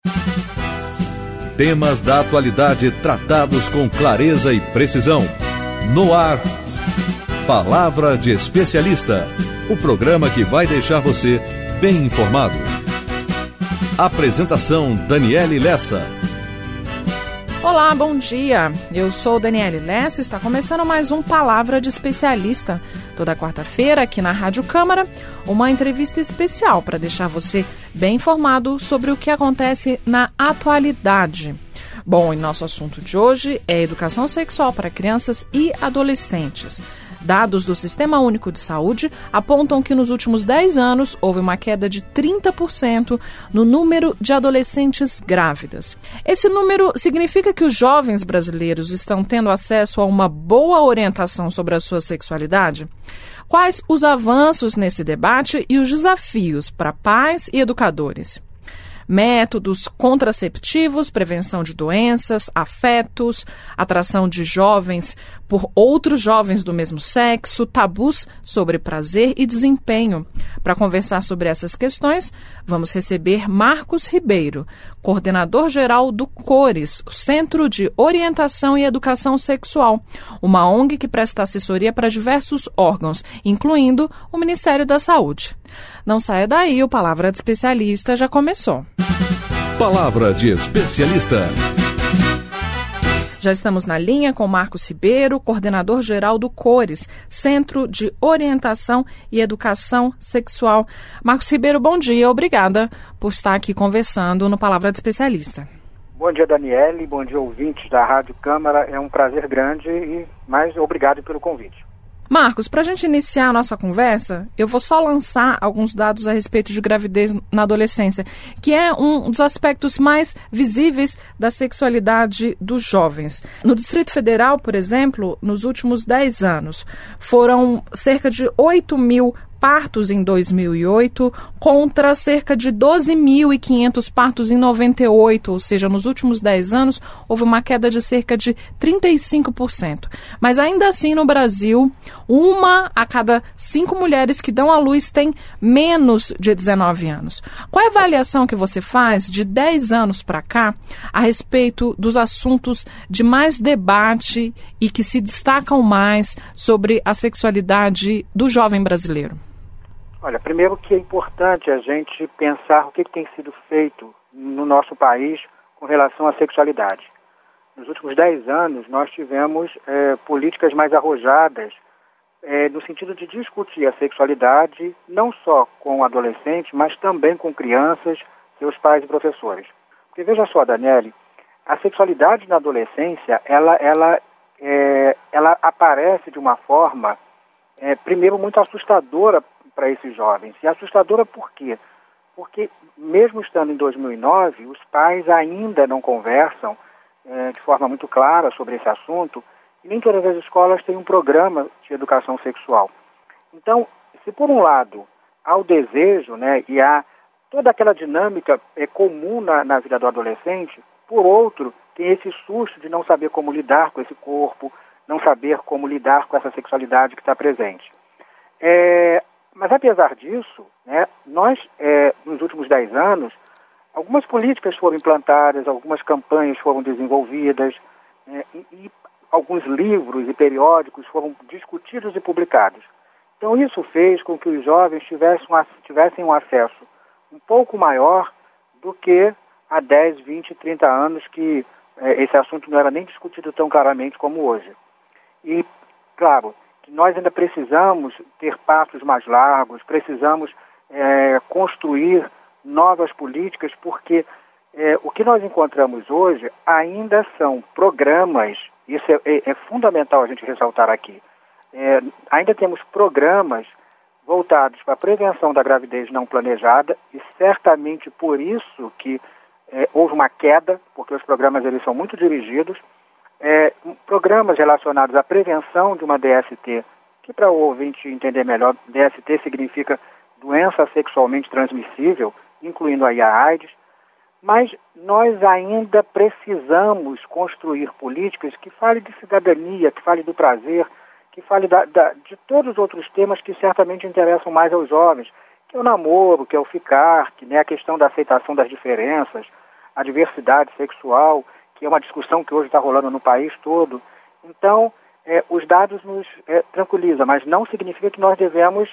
Temas da atualidade tratados com clareza e precisão. No ar, Palavra de Especialista, o programa que vai deixar você bem informado. Apresentação: Daniele Lessa. Olá, bom dia. Eu sou Daniele Lessa e está começando mais um Palavra de Especialista. Toda quarta-feira, aqui na Rádio Câmara, uma entrevista especial para deixar você bem informado sobre o que acontece na atualidade. Bom, e nosso assunto de hoje é educação sexual para crianças e adolescentes. Dados do Sistema Único de Saúde apontam que nos últimos 10 anos houve uma queda de 30% no número de adolescentes grávidas. Esse número significa que os jovens brasileiros estão tendo acesso a uma boa orientação sobre a sua sexualidade? Quais os avanços nesse debate e os desafios para pais e educadores? Métodos contraceptivos, prevenção de doenças, afetos, atração de jovens por outros jovens do mesmo sexo, tabus sobre prazer e desempenho. Para conversar sobre essas questões, vamos receber Marcos Ribeiro, coordenador-geral do CORES, o Centro de Orientação e Educação Sexual, uma ONG que presta assessoria para diversos órgãos, incluindo o Ministério da Saúde. Não saia daí, o Palavra de Especialista já começou. Palavra de Especialista. Já estamos na linha com Marcos Ribeiro, coordenador-geral do CORES, Centro de Orientação e Educação Sexual. Marcos Ribeiro, bom dia. Obrigada por estar aqui conversando no Palavra de Especialista. Bom dia, Daniele. Bom dia, ouvintes da Rádio Câmara. É um prazer grande e mais obrigado pelo convite. Marcos, para a gente iniciar a nossa conversa, eu vou só lançar alguns dados a respeito de gravidez na adolescência, que é um dos aspectos mais visíveis da sexualidade dos jovens. No Distrito Federal, por exemplo, nos últimos 10 anos, foram cerca de 8 mil partos em 2008 contra cerca de 12.500 partos em 98, ou seja, nos últimos 10 anos houve uma queda de cerca de 35%. Mas ainda assim no Brasil, 1 a cada 5 mulheres que dão à luz tem menos de 19 anos. Qual é a avaliação que você faz de 10 anos para cá a respeito dos assuntos de mais debate e que se destacam mais sobre a sexualidade do jovem brasileiro? Olha, primeiro que é importante a gente pensar o que tem sido feito no nosso país com relação à sexualidade. Nos últimos 10 anos, nós tivemos políticas mais arrojadas no sentido de discutir a sexualidade, não só com adolescentes, mas também com crianças, seus pais e professores. Porque veja só, Daniele, a sexualidade na adolescência, ela aparece de uma forma, primeiro, muito assustadora para esses jovens. E assustadora por quê? Porque, mesmo estando em 2009, os pais ainda não conversam de forma muito clara sobre esse assunto e nem todas as escolas têm um programa de educação sexual. Então, se por um lado há o desejo, e há toda aquela dinâmica comum na vida do adolescente, por outro, tem esse susto de não saber como lidar com esse corpo, não saber como lidar com essa sexualidade que está presente. Mas, apesar disso, nós, nos últimos 10 anos, algumas políticas foram implantadas, algumas campanhas foram desenvolvidas, e alguns livros e periódicos foram discutidos e publicados. Então, isso fez com que os jovens tivessem um acesso um pouco maior do que há 10, 20, 30 anos, que esse assunto não era nem discutido tão claramente como hoje. E, claro, que nós ainda precisamos ter passos mais largos, precisamos construir novas políticas, porque o que nós encontramos hoje ainda são programas, isso é fundamental a gente ressaltar aqui, ainda temos programas voltados para a prevenção da gravidez não planejada e certamente por isso que houve uma queda, porque os programas eles são muito dirigidos, programas relacionados à prevenção de uma DST, que para o ouvinte entender melhor, DST significa doença sexualmente transmissível, incluindo aí a AIDS, mas nós ainda precisamos construir políticas que falem de cidadania, que falem do prazer, que falem de todos os outros temas que certamente interessam mais aos jovens, que é o namoro, que é o ficar, que é a questão da aceitação das diferenças, a diversidade sexual, que é uma discussão que hoje está rolando no país todo. Então, os dados nos tranquilizam, mas não significa que nós devemos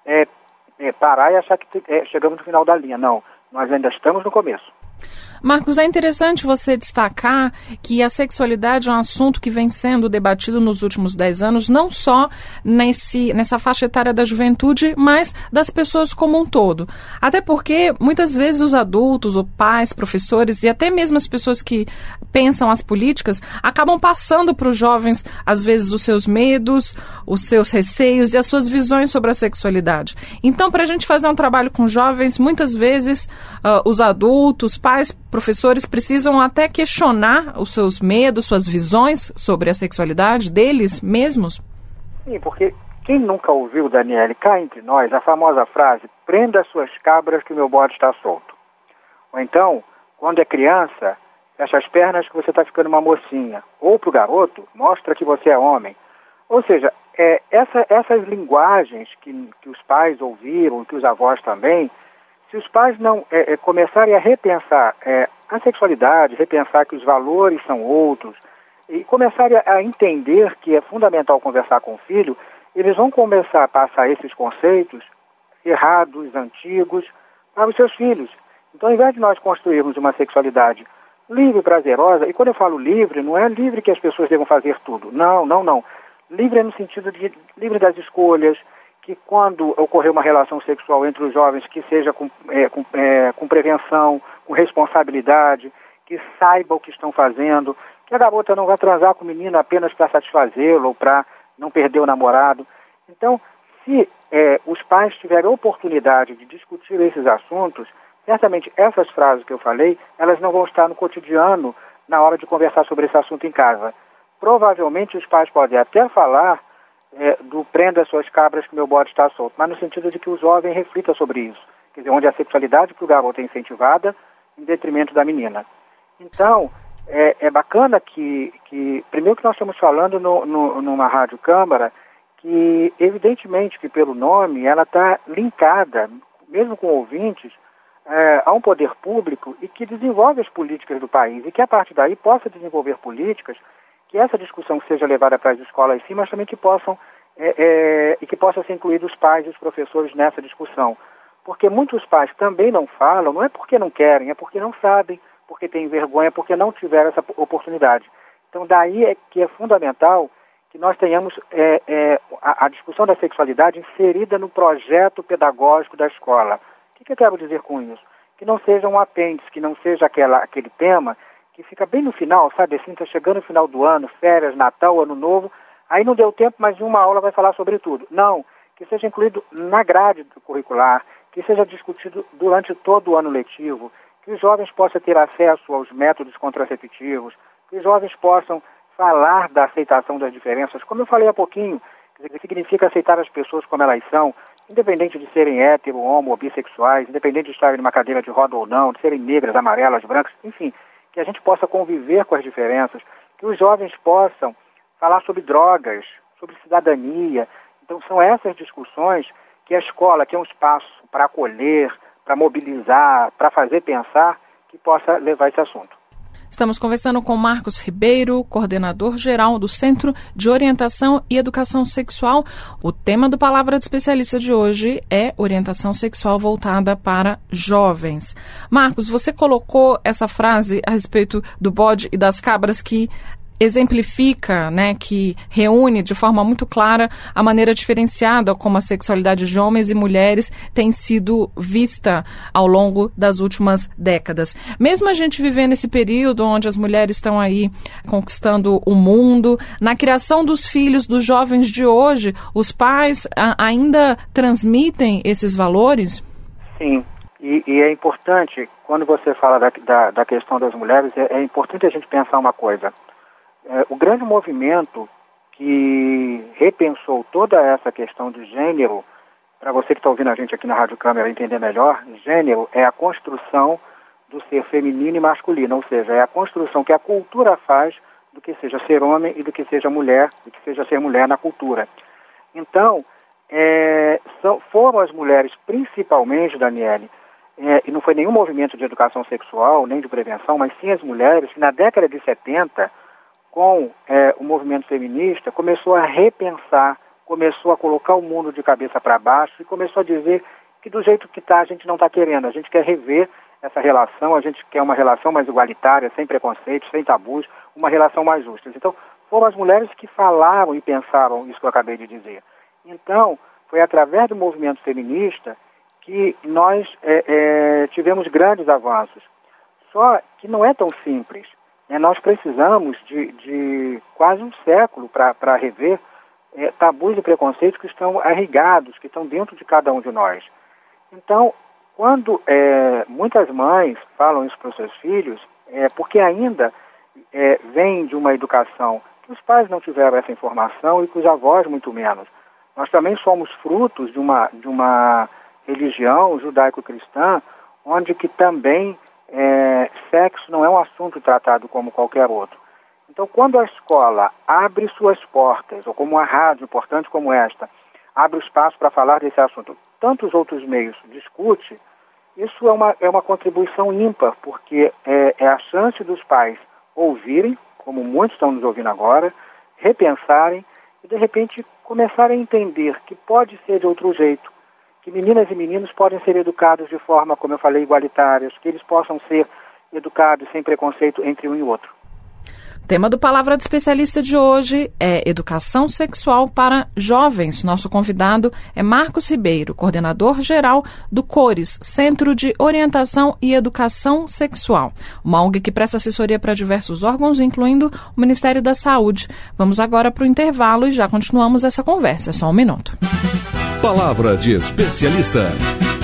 parar e achar que chegamos no final da linha. Não, nós ainda estamos no começo. Marcos, é interessante você destacar que a sexualidade é um assunto que vem sendo debatido nos últimos 10 anos, não só nessa faixa etária da juventude, mas das pessoas como um todo. Até porque, muitas vezes, os adultos, os pais, professores e até mesmo as pessoas que pensam as políticas, acabam passando para os jovens, às vezes, os seus medos, os seus receios e as suas visões sobre a sexualidade. Então, para a gente fazer um trabalho com jovens, muitas vezes, os adultos, pais, professores precisam até questionar os seus medos, suas visões sobre a sexualidade deles mesmos? Sim, porque quem nunca ouviu, Daniele, cá entre nós, a famosa frase, prenda as suas cabras que o meu bode está solto. Ou então, quando é criança, fecha as pernas que você está ficando uma mocinha. Ou para o garoto, mostra que você é homem. Ou seja, essas linguagens que os pais ouviram, que os avós também, se os pais não começarem a repensar a sexualidade, repensar que os valores são outros, e começarem a entender que é fundamental conversar com o filho, eles vão começar a passar esses conceitos errados, antigos, para os seus filhos. Então, ao invés de nós construirmos uma sexualidade livre, prazerosa, e quando eu falo livre, não é livre que as pessoas devam fazer tudo. Não, não, não. Livre é no sentido de livre das escolhas, que quando ocorrer uma relação sexual entre os jovens, que seja com prevenção, com responsabilidade, que saiba o que estão fazendo, que a garota não vai transar com o menino apenas para satisfazê-lo ou para não perder o namorado. Então, se os pais tiverem a oportunidade de discutir esses assuntos, certamente essas frases que eu falei, elas não vão estar no cotidiano na hora de conversar sobre esse assunto em casa. Provavelmente os pais podem até falar do prenda as suas cabras que meu bode está solto, mas no sentido de que o jovem reflita sobre isso. Quer dizer, onde a sexualidade para o garoto é incentivada em detrimento da menina. Então, é bacana que primeiro que nós estamos falando numa rádio câmara, que evidentemente que pelo nome ela está linkada, mesmo com ouvintes, a um poder público e que desenvolve as políticas do país e que a partir daí possa desenvolver políticas que essa discussão seja levada para as escolas sim, mas também que possam ser incluídos os pais e os professores nessa discussão. Porque muitos pais também não falam, não é porque não querem, é porque não sabem, porque têm vergonha, porque não tiveram essa oportunidade. Então daí é que é fundamental que nós tenhamos a discussão da sexualidade inserida no projeto pedagógico da escola. O que eu quero dizer com isso? Que não seja um apêndice, que não seja aquele tema que fica bem no final, sabe, assim, está chegando no final do ano, férias, Natal, Ano Novo, aí não deu tempo, mas em uma aula vai falar sobre tudo. Não, que seja incluído na grade curricular, que seja discutido durante todo o ano letivo, que os jovens possam ter acesso aos métodos contraceptivos, que os jovens possam falar da aceitação das diferenças, como eu falei há pouquinho, que significa aceitar as pessoas como elas são, independente de serem hétero, homo ou bissexuais, independente de estarem numa cadeira de roda ou não, de serem negras, amarelas, brancas, enfim, que a gente possa conviver com as diferenças, que os jovens possam falar sobre drogas, sobre cidadania. Então são essas discussões que a escola, que é um espaço para acolher, para mobilizar, para fazer pensar, que possa levar esse assunto. Estamos conversando com Marcos Ribeiro, coordenador geral do Centro de Orientação e Educação Sexual. O tema do Palavra de Especialista de hoje é orientação sexual voltada para jovens. Marcos, você colocou essa frase a respeito do bode e das cabras que exemplifica, que reúne de forma muito clara a maneira diferenciada como a sexualidade de homens e mulheres tem sido vista ao longo das últimas décadas. Mesmo a gente vivendo esse período onde as mulheres estão aí conquistando o mundo, na criação dos filhos dos jovens de hoje, os pais ainda transmitem esses valores? Sim, e é importante, quando você fala da questão das mulheres, é importante a gente pensar uma coisa. O grande movimento que repensou toda essa questão de gênero, para você que está ouvindo a gente aqui na Rádio Câmara entender melhor, gênero é a construção do ser feminino e masculino, ou seja, é a construção que a cultura faz do que seja ser homem e do que seja mulher, do que seja ser mulher na cultura. Então, foram as mulheres, principalmente, Daniele, e não foi nenhum movimento de educação sexual, nem de prevenção, mas sim as mulheres, que na década de 70, com o movimento feminista, começou a repensar, começou a colocar o mundo de cabeça para baixo e começou a dizer que do jeito que está, a gente não está querendo, a gente quer rever essa relação, a gente quer uma relação mais igualitária, sem preconceitos, sem tabus, uma relação mais justa. Então, foram as mulheres que falaram e pensaram isso que eu acabei de dizer. Então, foi através do movimento feminista que nós tivemos grandes avanços. Só que não é tão simples. Nós precisamos de quase um século para rever tabus e preconceitos que estão arraigados, que estão dentro de cada um de nós. Então, quando muitas mães falam isso para os seus filhos, porque ainda vem de uma educação que os pais não tiveram essa informação e que os avós muito menos. Nós também somos frutos de uma religião judaico-cristã, onde que também sexo não é um assunto tratado como qualquer outro. Então, quando a escola abre suas portas, ou como uma rádio importante como esta, abre o espaço para falar desse assunto, tantos outros meios discute, isso é uma contribuição ímpar, porque é a chance dos pais ouvirem, como muitos estão nos ouvindo agora, repensarem e, de repente, começarem a entender que pode ser de outro jeito, que meninas e meninos podem ser educados de forma, como eu falei, igualitárias, que eles possam ser educados sem preconceito entre um e outro. O tema do Palavra de Especialista de hoje é Educação Sexual para Jovens. Nosso convidado é Marcos Ribeiro, coordenador geral do CORES, Centro de Orientação e Educação Sexual, uma ONG que presta assessoria para diversos órgãos, incluindo o Ministério da Saúde. Vamos agora para o intervalo e já continuamos essa conversa. É só um minuto. Palavra de Especialista.